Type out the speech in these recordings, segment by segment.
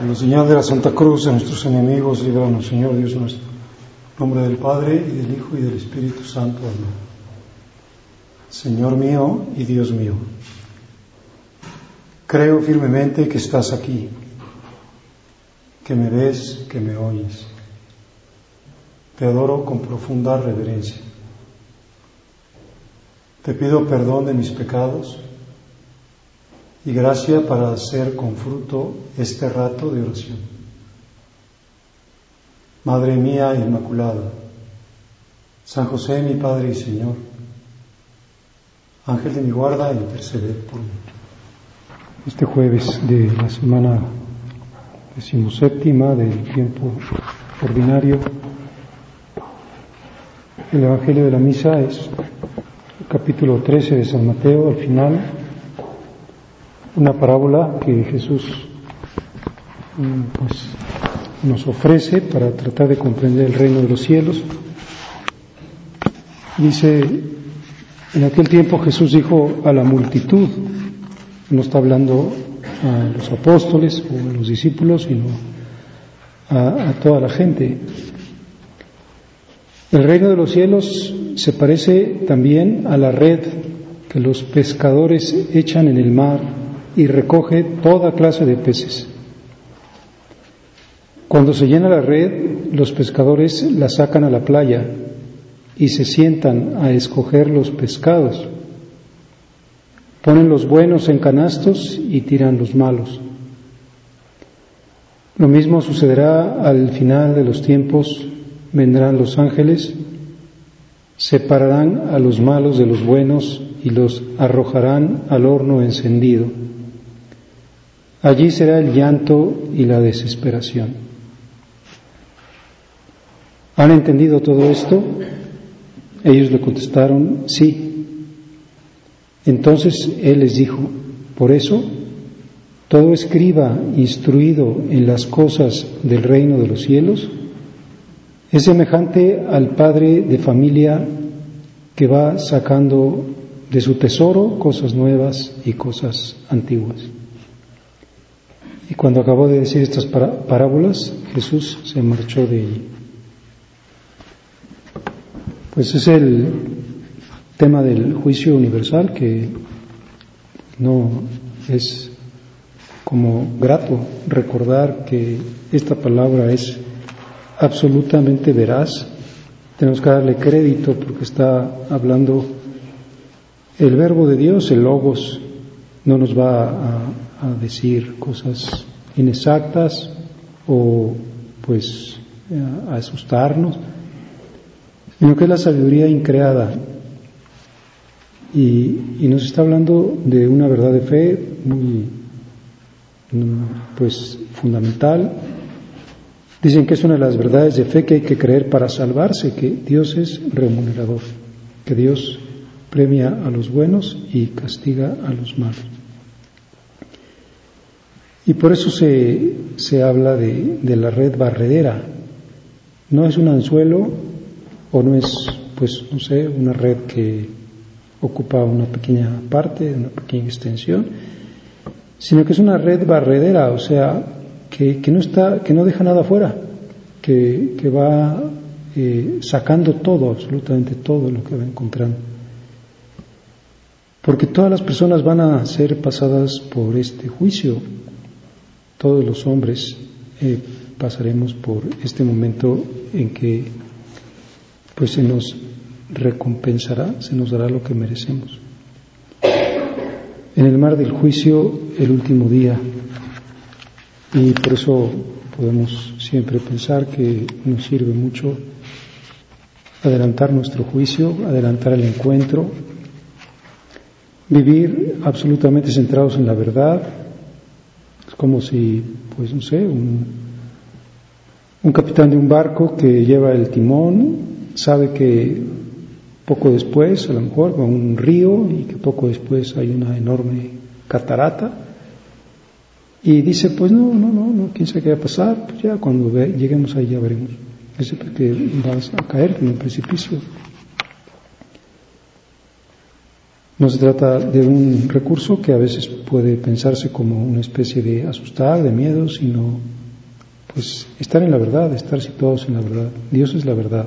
En la señal de la Santa Cruz de nuestros enemigos, líbranos, Señor Dios nuestro. En nombre del Padre, y del Hijo, y del Espíritu Santo. Amén. Señor mío y Dios mío, creo firmemente que estás aquí, que me ves, que me oyes. Te adoro con profunda reverencia. Te pido perdón de mis pecados y gracia para hacer con fruto este rato de oración. Madre mía Inmaculada, San José mi Padre y Señor, Ángel de mi guarda, interceded por mí. Este jueves de la semana 17ª del tiempo ordinario, el Evangelio de la Misa es el capítulo 13 de San Mateo, al final, una parábola que Jesús nos ofrece para tratar de comprender el reino de los cielos. Dice, en aquel tiempo Jesús dijo a la multitud, no está hablando a los apóstoles o a los discípulos, sino a toda la gente. El reino de los cielos se parece también a la red que los pescadores echan en el mar y recoge toda clase de peces. Cuando se llena la red, los pescadores la sacan a la playa y se sientan a escoger los pescados. Ponen los buenos en canastos y tiran los malos. Lo mismo sucederá al final de los tiempos. Vendrán los ángeles, separarán a los malos de los buenos y los arrojarán al horno encendido. Allí será el llanto y la desesperación. ¿Han entendido todo esto? Ellos le contestaron, sí. Entonces él les dijo, por eso, todo escriba instruido en las cosas del reino de los cielos es semejante al padre de familia que va sacando de su tesoro cosas nuevas y cosas antiguas. Y cuando acabó de decir estas parábolas, Jesús se marchó de allí. Pues es el tema del juicio universal, que no es como grato recordar que esta palabra es absolutamente veraz. Tenemos que darle crédito porque está hablando el Verbo de Dios, el Logos. No nos va a decir cosas inexactas o a asustarnos, sino que es la sabiduría increada y nos está hablando de una verdad de fe muy fundamental. Dicen que es una de las verdades de fe que hay que creer para salvarse, que Dios es remunerador, que Dios premia a los buenos y castiga a los malos. Y por eso se habla de la red barredera. No es un anzuelo o no es, una red que ocupa una pequeña parte, una pequeña extensión, sino que es una red barredera, o sea, que no deja nada afuera, que va sacando todo, absolutamente todo lo que va encontrando. Porque todas las personas van a ser pasadas por este juicio. Todos los hombres pasaremos por este momento en que se nos recompensará, se nos dará lo que merecemos. En el mar del juicio, el último día. Y por eso podemos siempre pensar que nos sirve mucho adelantar nuestro juicio, adelantar el encuentro, vivir absolutamente centrados en la verdad. Es como si, un capitán de un barco que lleva el timón sabe que poco después, a lo mejor, va un río y que poco después hay una enorme catarata. Y dice, no, quién sabe qué va a pasar, pues ya cuando lleguemos ahí ya veremos. Es porque vas a caer en un precipicio. No se trata de un recurso que a veces puede pensarse como una especie de asustar, de miedo, sino pues estar en la verdad, estar situados en la verdad. Dios es la verdad.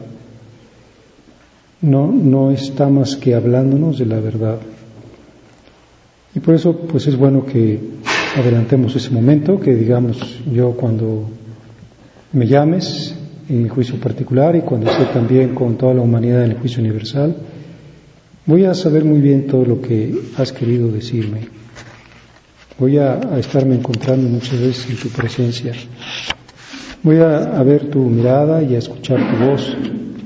No está más que hablándonos de la verdad. Y por eso pues es bueno que adelantemos ese momento, que digamos, yo cuando me llames en mi juicio particular y cuando esté también con toda la humanidad en el juicio universal, voy a saber muy bien todo lo que has querido decirme. Voy a estarme encontrando muchas veces en tu presencia. Voy a ver tu mirada y a escuchar tu voz.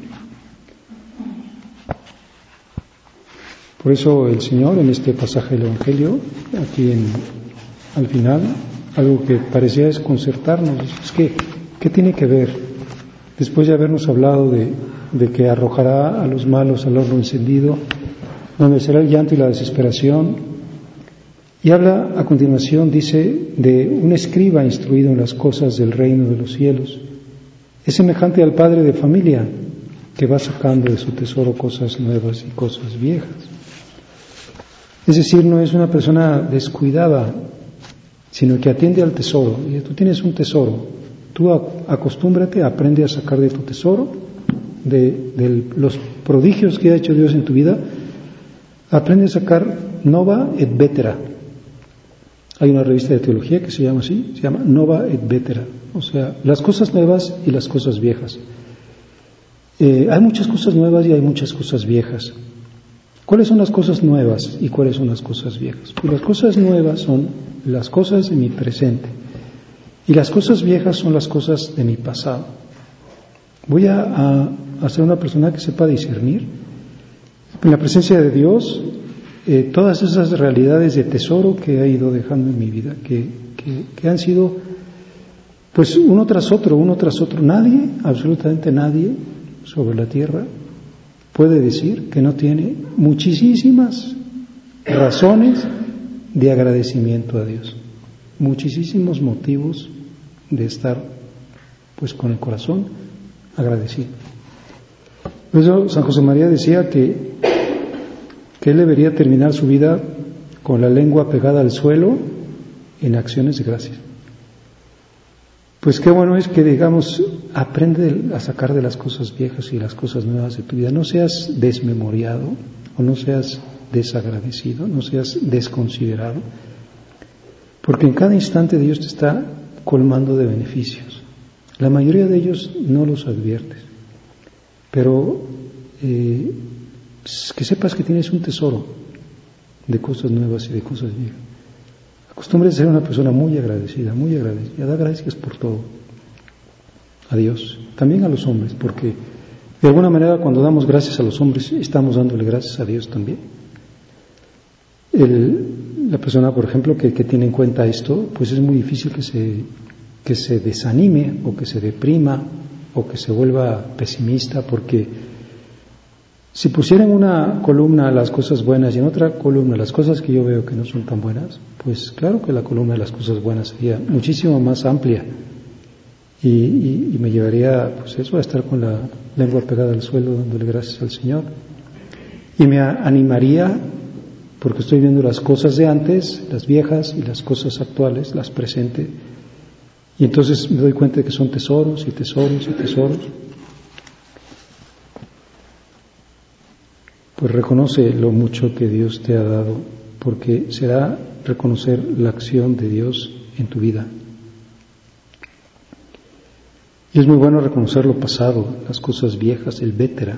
Por eso el Señor en este pasaje del Evangelio, aquí al final, algo que parecía desconcertarnos, es que, ¿qué tiene que ver? Después de habernos hablado de que arrojará a los malos al horno encendido, donde será el llanto y la desesperación, y habla a continuación, dice, de un escriba instruido en las cosas del reino de los cielos. Es semejante al padre de familia que va sacando de su tesoro cosas nuevas y cosas viejas. Es decir, no es una persona descuidada, sino que atiende al tesoro. Y tú tienes un tesoro, tú acostúmbrate, aprende a sacar de tu tesoro, de los prodigios que ha hecho Dios en tu vida, aprende a sacar nova et vetera. Hay una revista de teología que se llama así, se llama Nova et Vetera, o sea, las cosas nuevas y las cosas viejas. Hay muchas cosas nuevas y hay muchas cosas viejas. ¿Cuáles son las cosas nuevas y cuáles son las cosas viejas? Pues las cosas nuevas son las cosas de mi presente y las cosas viejas son las cosas de mi pasado. Voy a ser una persona que sepa discernir en la presencia de Dios todas esas realidades de tesoro que he ido dejando en mi vida, que han sido pues uno tras otro. Nadie, absolutamente nadie sobre la tierra puede decir que no tiene muchísimas razones de agradecimiento a Dios, muchísimos motivos de estar pues con el corazón agradecido. Por eso San José María decía que él debería terminar su vida con la lengua pegada al suelo en acciones de gracias. Pues qué bueno es que, digamos, aprende a sacar de las cosas viejas y las cosas nuevas de tu vida. No seas desmemoriado o no seas desagradecido, no seas desconsiderado, porque en cada instante Dios te está colmando de beneficios. La mayoría de ellos no los adviertes, pero que sepas que tienes un tesoro de cosas nuevas y de cosas viejas. Acostúmbrate a ser una persona muy agradecida, da gracias por todo, a Dios, también a los hombres, porque de alguna manera cuando damos gracias a los hombres estamos dándole gracias a Dios también. La persona, por ejemplo, que tiene en cuenta esto, pues es muy difícil que se desanime o que se deprima o que se vuelva pesimista, porque si pusiera en una columna las cosas buenas y en otra columna las cosas que yo veo que no son tan buenas, pues claro que la columna de las cosas buenas sería muchísimo más amplia y me llevaría pues eso, a estar con la lengua pegada al suelo dándole gracias al Señor, y me animaría porque estoy viendo las cosas de antes, las viejas, y las cosas actuales, las presentes, y entonces me doy cuenta de que son tesoros y tesoros y tesoros. Pues reconoce lo mucho que Dios te ha dado, porque será reconocer la acción de Dios en tu vida. Y es muy bueno reconocer lo pasado, las cosas viejas, el vétera.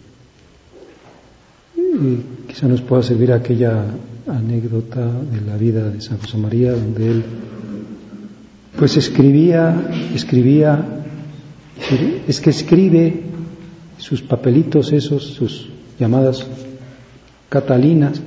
Y quizá nos pueda servir aquella anécdota de la vida de San José María, donde él pues escribía, es que escribe sus papelitos esos, sus llamadas catalinas,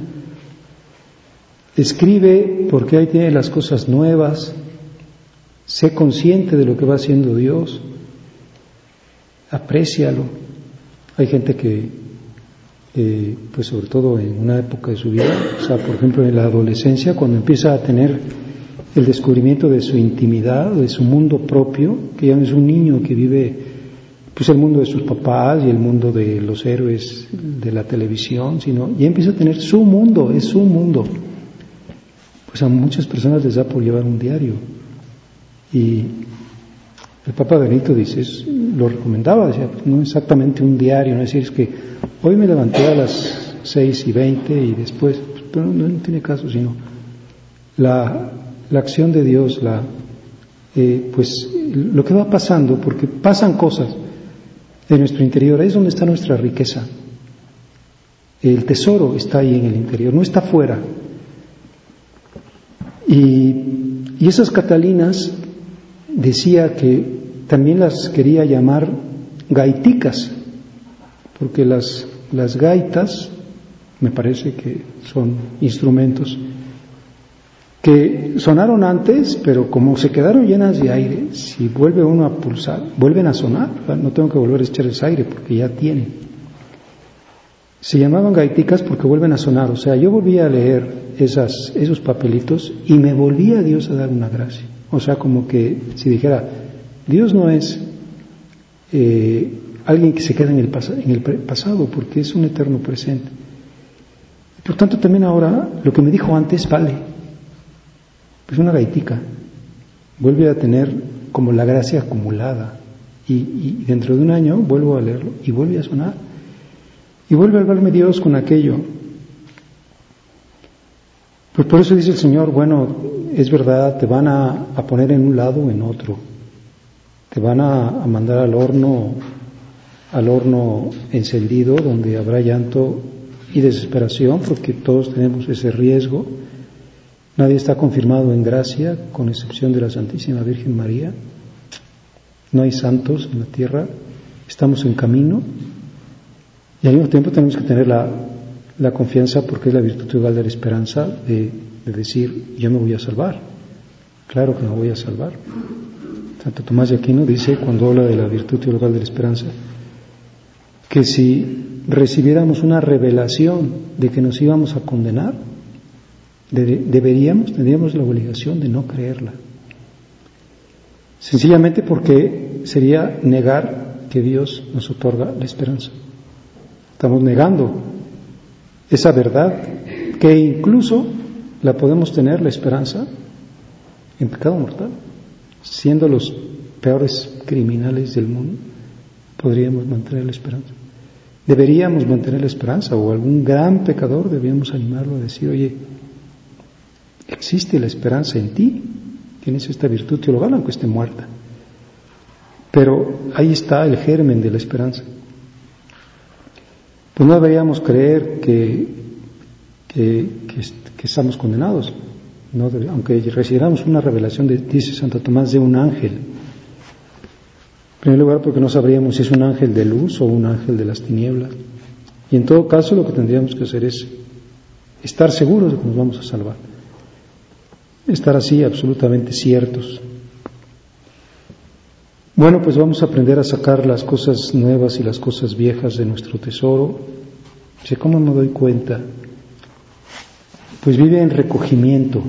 escribe porque ahí tiene las cosas nuevas, sé consciente de lo que va haciendo Dios, aprécialo. Hay gente que pues sobre todo en una época de su vida, o sea, por ejemplo en la adolescencia, cuando empieza a tener el descubrimiento de su intimidad, de su mundo propio, que ya no es un niño que vive pues el mundo de sus papás y el mundo de los héroes de la televisión, sino ya empieza a tener su mundo, es su mundo. Pues a muchas personas les da por llevar un diario. Y el Papa Benito dice, lo recomendaba, decía, no exactamente un diario, no es decir, es que hoy me levanté a las 6:20 y después, pero no tiene caso, sino la acción de Dios, pues lo que va pasando, porque pasan cosas en nuestro interior, ahí es donde está nuestra riqueza. El tesoro está ahí en el interior, no está fuera. Y esas Catalinas decía que también las quería llamar gaiticas, porque las gaitas me parece que son instrumentos que sonaron antes, pero como se quedaron llenas de aire, si vuelve uno a pulsar, vuelven a sonar, no tengo que volver a echarles aire porque ya tienen. Se llamaban gaiticas porque vuelven a sonar, o sea, yo volví a leer esos papelitos y me volvía a Dios a dar una gracia. O sea, como que si dijera, Dios no es alguien que se queda en el pasado, porque es un eterno presente. Por tanto, también ahora, lo que me dijo antes vale. Pues una gaitica vuelve a tener como la gracia acumulada. Y dentro de un año vuelvo a leerlo y vuelve a sonar. Y vuelve a hablarme Dios con aquello. Pues por eso dice el Señor, bueno, es verdad, te van a poner en un lado o en otro. Te van a mandar al horno encendido, donde habrá llanto y desesperación, porque todos tenemos ese riesgo. Nadie está confirmado en gracia, con excepción de la Santísima Virgen María. No hay santos en la tierra, estamos en camino. Y al mismo tiempo tenemos que tener la confianza, porque es la virtud teologal de la esperanza, de decir, yo me voy a salvar. Claro que me voy a salvar. Santo Tomás de Aquino dice, cuando habla de la virtud teologal de la esperanza, que si recibiéramos una revelación de que nos íbamos a condenar, tendríamos la obligación de no creerla. Sencillamente porque sería negar que Dios nos otorga la esperanza. Estamos negando esa verdad, que incluso la podemos tener, la esperanza, en pecado mortal. Siendo los peores criminales del mundo, podríamos mantener la esperanza. Deberíamos mantener la esperanza, o algún gran pecador deberíamos animarlo a decir, oye, existe la esperanza en ti, tienes esta virtud teologal aunque esté muerta. Pero ahí está el germen de la esperanza. Pues no deberíamos creer que estamos condenados, aunque recibiéramos una revelación, dice Santo Tomás, de un ángel. En primer lugar, porque no sabríamos si es un ángel de luz o un ángel de las tinieblas. Y en todo caso, lo que tendríamos que hacer es estar seguros de que nos vamos a salvar. Estar así absolutamente ciertos. Bueno, pues vamos a aprender a sacar las cosas nuevas y las cosas viejas de nuestro tesoro. ¿Cómo me doy cuenta? Pues vive en recogimiento.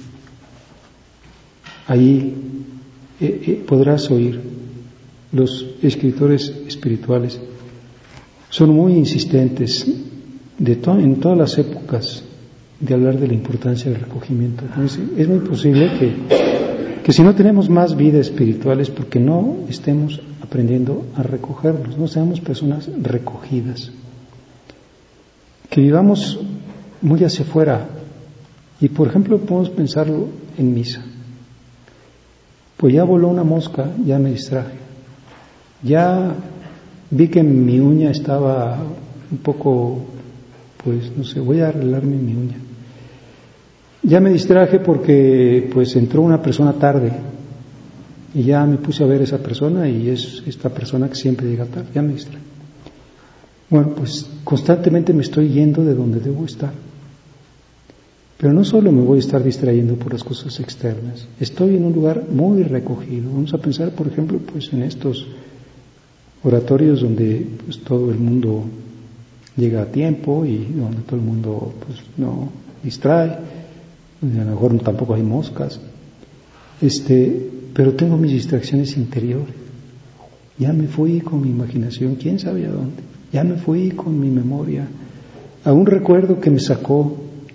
Ahí podrás oír. Los escritores espirituales son muy insistentes en todas las épocas de hablar de la importancia del recogimiento. Es muy posible que si no tenemos más vida espiritual es porque no estemos aprendiendo a recogernos, no seamos personas recogidas, que vivamos muy hacia afuera. Y por ejemplo podemos pensarlo en misa. Pues ya voló una mosca, ya me distraje, ya vi que mi uña estaba un poco, pues no sé, voy a arreglarme mi uña. Ya me distraje porque pues entró una persona tarde y ya me puse a ver a esa persona y es esta persona que siempre llega tarde, ya me distraje. Bueno, pues constantemente me estoy yendo de donde debo estar. Pero no solo me voy a estar distrayendo por las cosas externas, estoy en un lugar muy recogido. Vamos a pensar, por ejemplo, pues en estos oratorios donde pues todo el mundo llega a tiempo y donde todo el mundo pues no distrae, donde a lo mejor tampoco hay moscas, pero tengo mis distracciones interiores. Ya me fui con mi imaginación, quién sabe a dónde. Ya me fui con mi memoria a un recuerdo que me sacó.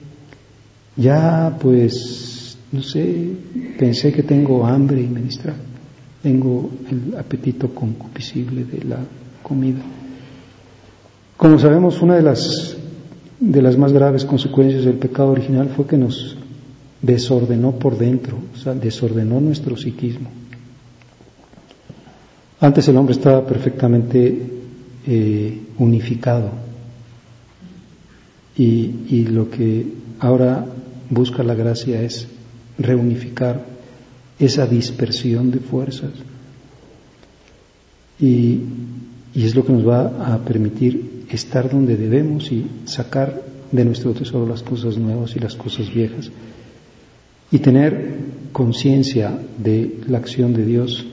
Ya pues, no sé, pensé que tengo hambre y me distrajo. Tengo el apetito concupiscible de la comida. Como sabemos, una de las más graves consecuencias del pecado original fue que nos desordenó por dentro, o sea, desordenó nuestro psiquismo. Antes el hombre estaba perfectamente unificado y lo que ahora busca la gracia es reunificar esa dispersión de fuerzas y es lo que nos va a permitir estar donde debemos y sacar de nuestro tesoro las cosas nuevas y las cosas viejas y tener conciencia de la acción de Dios.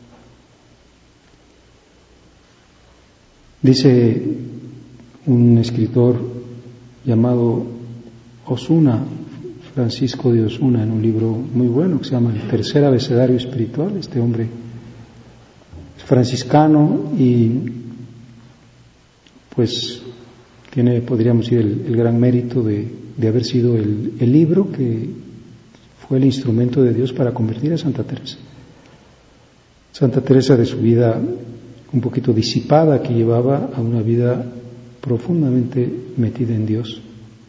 Dice un escritor llamado Osuna, Francisco de Osuna, en un libro muy bueno que se llama El Tercer Abecedario Espiritual. Este hombre es franciscano y pues tiene, podríamos decir, el gran mérito de haber sido el libro que fue el instrumento de Dios para convertir a Santa Teresa. Santa Teresa, de su vida un poquito disipada, que llevaba a una vida profundamente metida en Dios.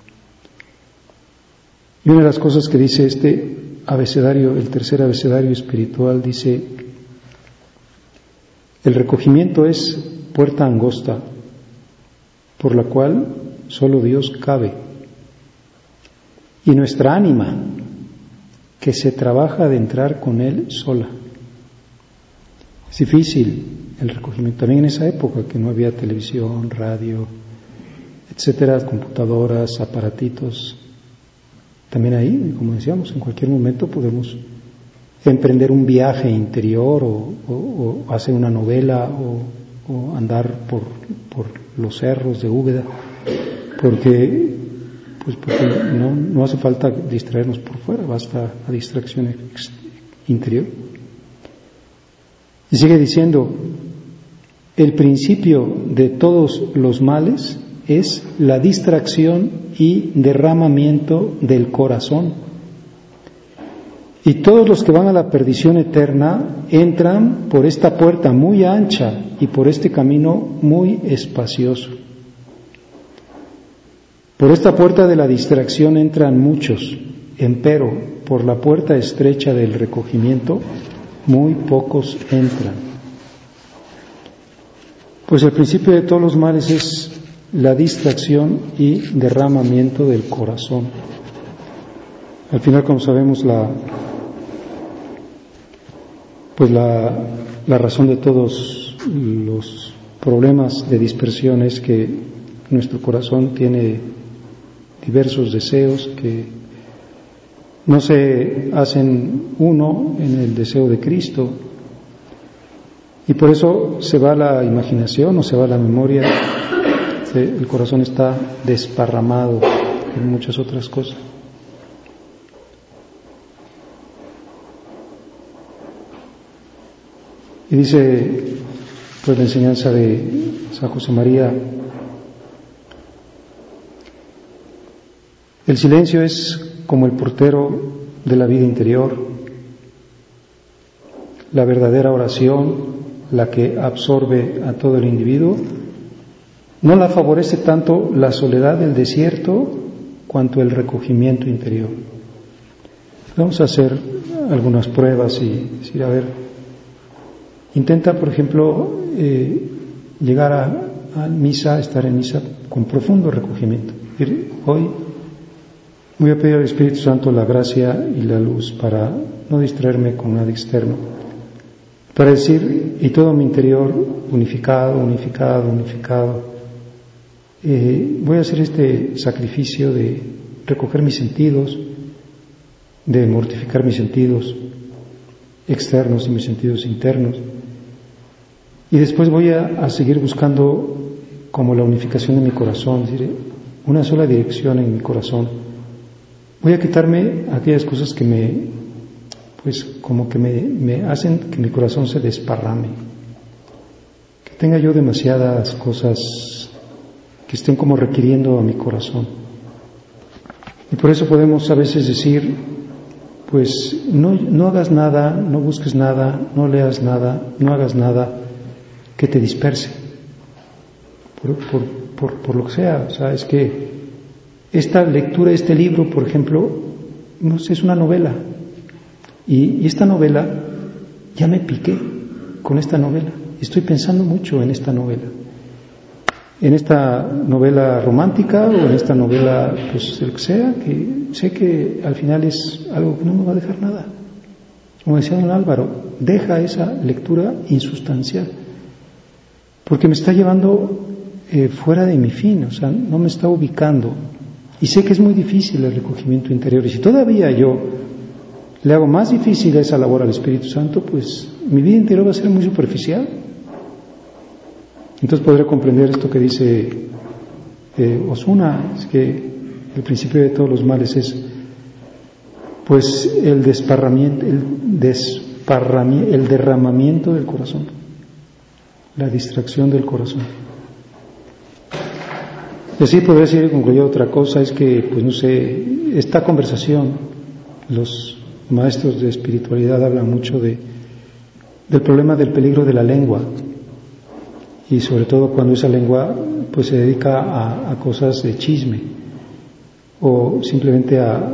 Y una de las cosas que dice este abecedario, el tercer abecedario espiritual, dice: el recogimiento es puerta angosta, por la cual solo Dios cabe, y nuestra ánima, que se trabaja de entrar con Él sola. Es difícil el recogimiento, también en esa época que no había televisión, radio, etcétera, computadoras, aparatitos. También ahí, como decíamos, en cualquier momento podemos emprender un viaje interior o hacer una novela o andar por los cerros de Úbeda, porque no hace falta distraernos por fuera, basta la distracción interior. Y sigue diciendo: el principio de todos los males es la distracción y derramamiento del corazón. Y todos los que van a la perdición eterna entran por esta puerta muy ancha y por este camino muy espacioso. Por esta puerta de la distracción entran muchos, empero por la puerta estrecha del recogimiento muy pocos entran. Pues el principio de todos los males es la distracción y derramamiento del corazón. Al final, como sabemos, la razón de todos los problemas de dispersión es que nuestro corazón tiene diversos deseos que no se hacen uno en el deseo de Cristo, y por eso se va la imaginación o se va la memoria. El corazón está desparramado en muchas otras cosas. Y dice pues la enseñanza de San José María: el silencio es como el portero de la vida interior. La verdadera oración, la que absorbe a todo el individuo, no la favorece tanto la soledad del desierto cuanto el recogimiento interior. Vamos a hacer algunas pruebas y decir, a ver, intenta, por ejemplo, llegar a misa, estar en misa con profundo recogimiento. Hoy voy a pedir al Espíritu Santo la gracia y la luz para no distraerme con nada externo, para decir, y todo mi interior unificado, voy a hacer este sacrificio de recoger mis sentidos, de mortificar mis sentidos externos y mis sentidos internos, y después voy a seguir buscando como la unificación de mi corazón, es decir, una sola dirección en mi corazón. Voy a quitarme aquellas cosas que me hacen que mi corazón se desparrame. que tenga yo demasiadas cosas que estén como requiriendo a mi corazón. Y por eso podemos a veces decir, pues no hagas nada, no busques nada, no leas nada, no hagas nada que te disperse, por lo que sea. O sea, es que esta lectura, este libro, por ejemplo, no sé, es una novela. Y esta novela, ya me piqué con esta novela. Estoy pensando mucho en esta novela. En esta novela romántica o en esta novela, pues el que sea, que sé que al final es algo que no me va a dejar nada. Como decía don Álvaro, deja esa lectura insustancial, porque me está llevando fuera de mi fin, o sea, no me está ubicando. Y sé que es muy difícil el recogimiento interior. Y si todavía yo le hago más difícil esa labor al Espíritu Santo, pues mi vida interior va a ser muy superficial. Entonces podré comprender esto que dice Osuna, es que el principio de todos los males es pues el derramamiento del corazón, la distracción del corazón. Y así podría decir, concluir otra cosa, es que, pues no sé, esta conversación, los maestros de espiritualidad hablan mucho del problema del peligro de la lengua, y sobre todo cuando esa lengua pues se dedica a cosas de chisme, o simplemente a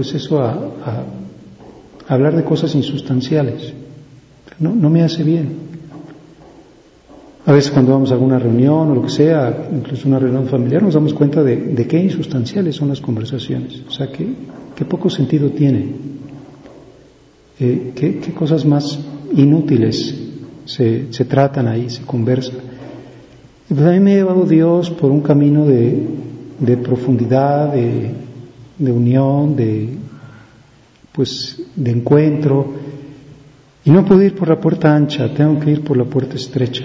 hablar de cosas insustanciales. No me hace bien. A veces cuando vamos a alguna reunión o lo que sea, incluso una reunión familiar, nos damos cuenta de qué insustanciales son las conversaciones. O sea, qué poco sentido tienen. Qué cosas más inútiles se tratan ahí, se conversan. Y pues a mí me ha llevado Dios por un camino de profundidad, de unión, de encuentro. Y no puedo ir por la puerta ancha, tengo que ir por la puerta estrecha.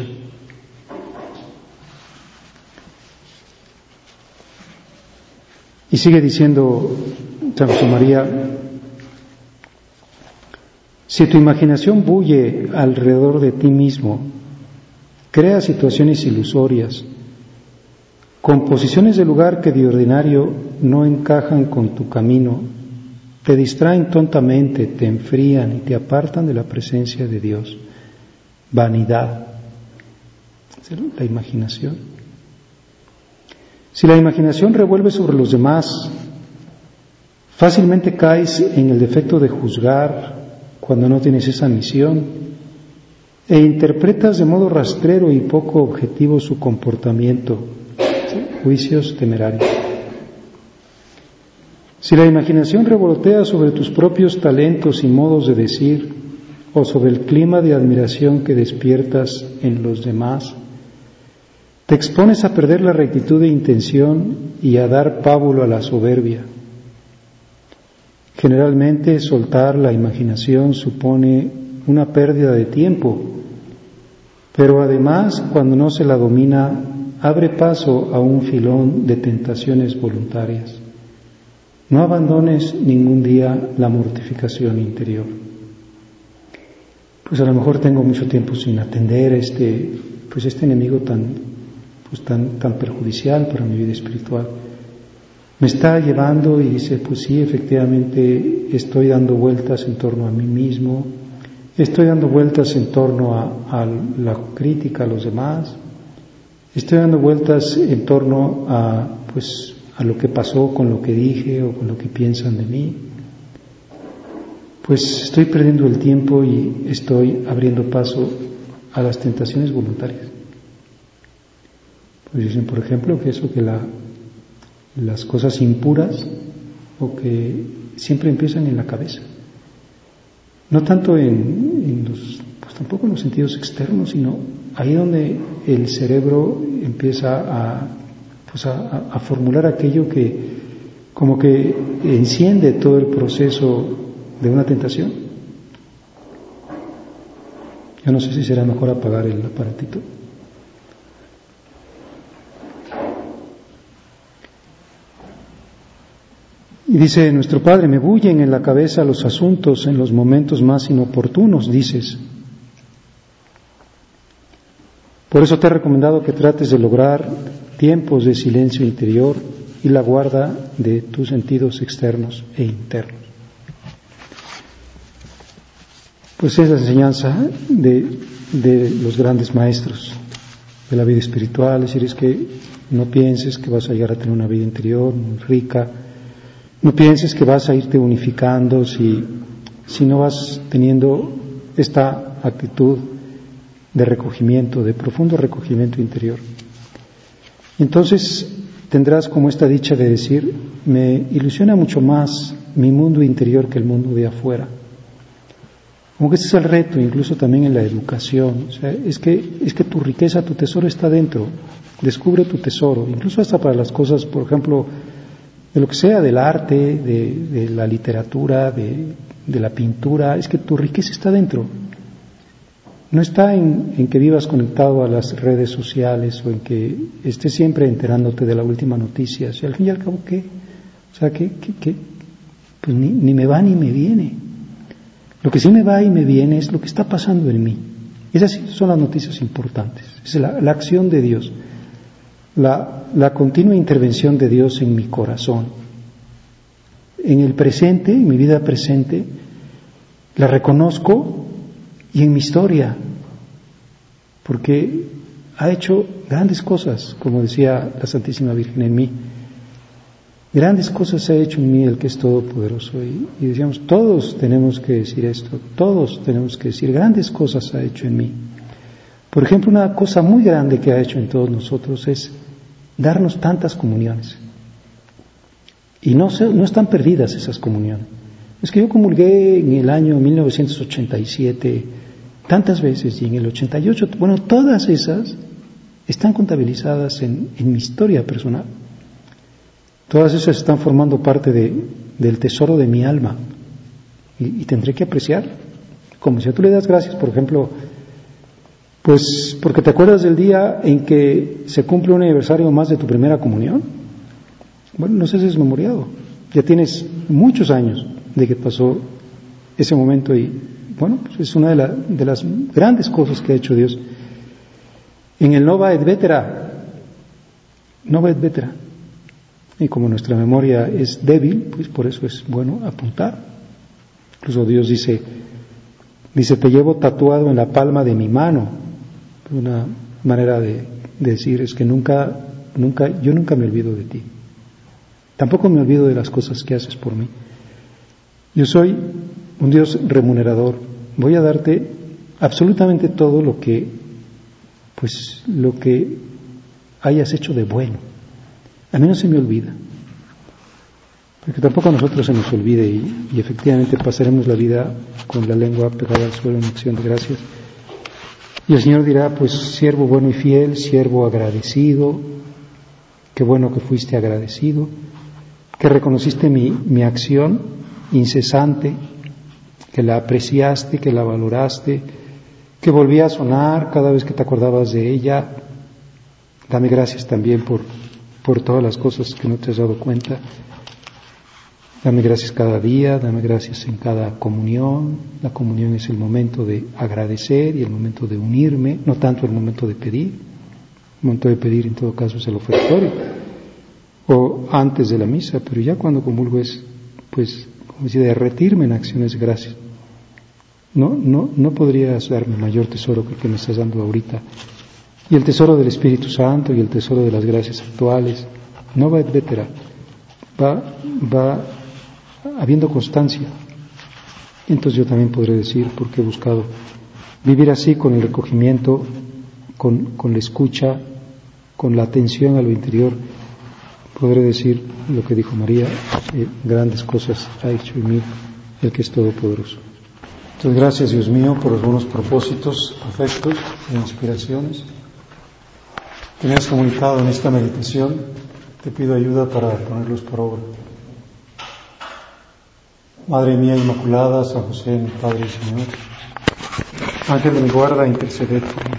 Y sigue diciendo San José María, si tu imaginación bulle alrededor de ti mismo, crea situaciones ilusorias, composiciones de lugar que de ordinario no encajan con tu camino, te distraen tontamente, te enfrían y te apartan de la presencia de Dios. Vanidad, la imaginación. Si la imaginación revuelve sobre los demás, fácilmente caes en el defecto de juzgar cuando no tienes esa misión e interpretas de modo rastrero y poco objetivo su comportamiento, juicios temerarios. Si la imaginación revolotea sobre tus propios talentos y modos de decir o sobre el clima de admiración que despiertas en los demás, te expones a perder la rectitud de intención y a dar pábulo a la soberbia. Generalmente soltar la imaginación supone una pérdida de tiempo, pero además cuando no se la domina abre paso a un filón de tentaciones voluntarias. No abandones ningún día la mortificación interior. Pues a lo mejor tengo mucho tiempo sin atender este enemigo tan perjudicial para mi vida espiritual. Me está llevando y dice, pues sí, efectivamente estoy dando vueltas en torno a mí mismo, estoy dando vueltas en torno a la crítica a los demás, estoy dando vueltas en torno a lo que pasó con lo que dije o con lo que piensan de mí. Pues estoy perdiendo el tiempo y estoy abriendo paso a las tentaciones voluntarias. Pues dicen, por ejemplo, que las cosas impuras o que siempre empiezan en la cabeza. No tanto tampoco en los sentidos externos, sino ahí donde el cerebro empieza a formular aquello que como que enciende todo el proceso de una tentación. Yo no sé si será mejor apagar el aparatito. Y dice nuestro Padre, me bullen en la cabeza los asuntos en los momentos más inoportunos, dices. Por eso te he recomendado que trates de lograr tiempos de silencio interior y la guarda de tus sentidos externos e internos. Pues es la enseñanza de los grandes maestros de la vida espiritual, es decir, es que no pienses que vas a llegar a tener una vida interior muy rica, no pienses que vas a irte unificando si no vas teniendo esta actitud de recogimiento, de profundo recogimiento interior. Entonces tendrás como esta dicha de decir, me ilusiona mucho más mi mundo interior que el mundo de afuera. Como que este es el reto, incluso también en la educación. O sea, es que tu riqueza, tu tesoro está dentro. Descubre tu tesoro, incluso hasta para las cosas, por ejemplo, de lo que sea, del arte, de la literatura, de la pintura. Es que tu riqueza está dentro. No está en que vivas conectado a las redes sociales o en que estés siempre enterándote de la última noticia. O sea, al fin y al cabo, ¿qué? O sea, ¿qué? Pues ni me va ni me viene. Lo que sí me va y me viene es lo que está pasando en mí. Esas son las noticias importantes. Es la acción de Dios, la continua intervención de Dios en mi corazón. En el presente, en mi vida presente, la reconozco y en mi historia, porque ha hecho grandes cosas, como decía la Santísima Virgen en mí. Grandes cosas ha hecho en mí el que es todopoderoso. Y decíamos, todos tenemos que decir esto, todos tenemos que decir, grandes cosas ha hecho en mí. Por ejemplo, una cosa muy grande que ha hecho en todos nosotros es darnos tantas comuniones. Y no están perdidas esas comuniones. Es que yo comulgué en el año 1987 tantas veces y en el 88, bueno, todas esas están contabilizadas en mi historia personal. Todas esas están formando parte del tesoro de mi alma y tendré que apreciar. Como si tú le das gracias, por ejemplo, pues porque te acuerdas del día en que se cumple un aniversario más de tu primera comunión. Bueno, no sé si es memoriado. Ya tienes muchos años de que pasó ese momento y bueno, pues es una de las grandes cosas que ha hecho Dios. En el Nova et Vetera. Y como nuestra memoria es débil, pues por eso es bueno apuntar. Incluso Dios dice, te llevo tatuado en la palma de mi mano. Una manera de decir es que yo nunca me olvido de ti. Tampoco me olvido de las cosas que haces por mí. Yo soy un Dios remunerador. Voy a darte absolutamente todo lo que hayas hecho de bueno. A mí no se me olvida, porque tampoco a nosotros se nos olvide y efectivamente pasaremos la vida con la lengua pegada al suelo en acción de gracias. Y el Señor dirá, pues siervo bueno y fiel, siervo agradecido, qué bueno que fuiste agradecido, que reconociste mi acción incesante, que la apreciaste, que la valoraste, que volvía a sonar cada vez que te acordabas de ella. Dame gracias también por todas las cosas que no te has dado cuenta. Dame gracias cada día, dame gracias en cada comunión. La comunión es el momento de agradecer y el momento de unirme, no tanto el momento de pedir. El momento de pedir en todo caso es el ofertorio o antes de la misa, pero ya cuando comulgo es, pues, como decía, derretirme en acciones de gracias. No podrías darme mayor tesoro que el que me estás dando ahorita. Y el tesoro del Espíritu Santo y el tesoro de las gracias actuales, Nova et Vetera, va habiendo constancia. Entonces yo también podré decir, porque he buscado vivir así con el recogimiento, con la escucha, con la atención a lo interior, podré decir lo que dijo María, grandes cosas ha hecho en mí el que es todopoderoso. Entonces gracias Dios mío por los buenos propósitos, afectos e inspiraciones que me has comunicado en esta meditación. Te pido ayuda para ponerlos por obra. Madre mía Inmaculada, San José, mi Padre y Señor, Ángel de mi guarda, interceded por mí.